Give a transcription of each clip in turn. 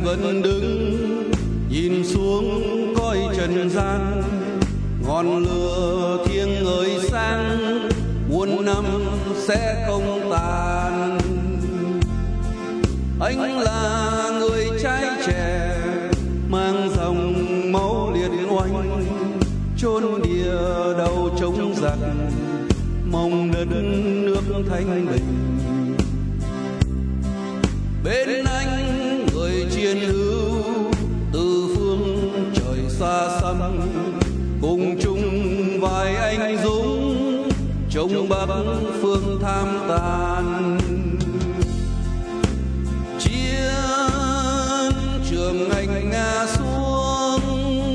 anh vẫn đứng nhìn xuống coi trần gian, ngọn lửa thiêng ngời sáng muôn năm sẽ không tàn. Anh là người trai trẻ mang dòng máu liệt oanh, chôn địa đầu chống giặc mong đất nước thanh bình. Bên anh người chiến hữu từ phương trời xa xăm, cùng chung vai anh dũng chống Bắc phương tham tàn. Chiến trường anh ngã xuống,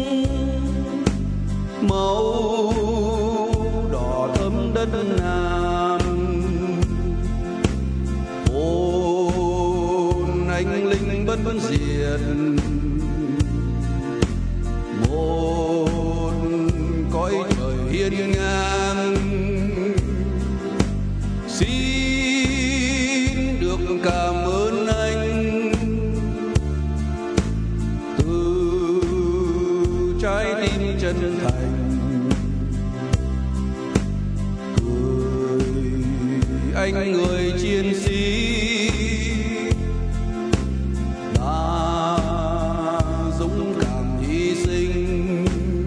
máu đỏ thấm đất Nam. Hồn anh linh bất diệt, một cõi trời hiên ngang. Xin được cảm ơn anh từ trái tim chân thành, cười anh người chiến sĩ đã dũng cảm hy sinh.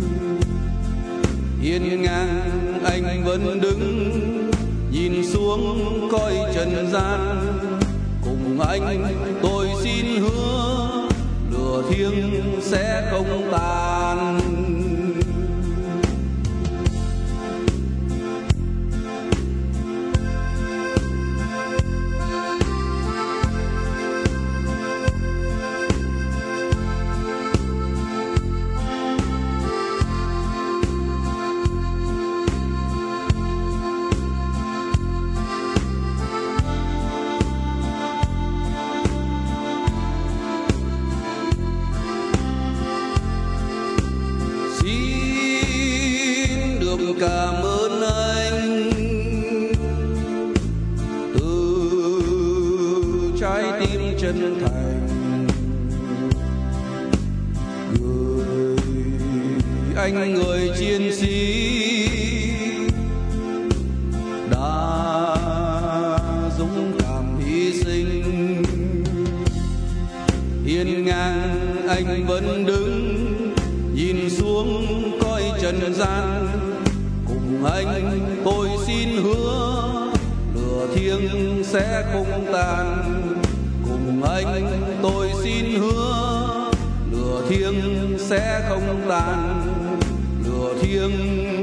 Hiên ngang anh vẫn đứng nhìn xuống coi trần gian, cùng anh tôi xin hứa lửa thiêng sẽ không tàn. Cảm ơn anh từ trái tim chân thành, gửi anh người chiến sĩ đã dũng cảm hy sinh. Hiên ngang anh vẫn đứng nhìn xuống coi trần gian, anh tôi xin hứa lửa thiêng sẽ không tàn. Cùng anh tôi xin hứa lửa thiêng sẽ không tàn. Lửa thiêng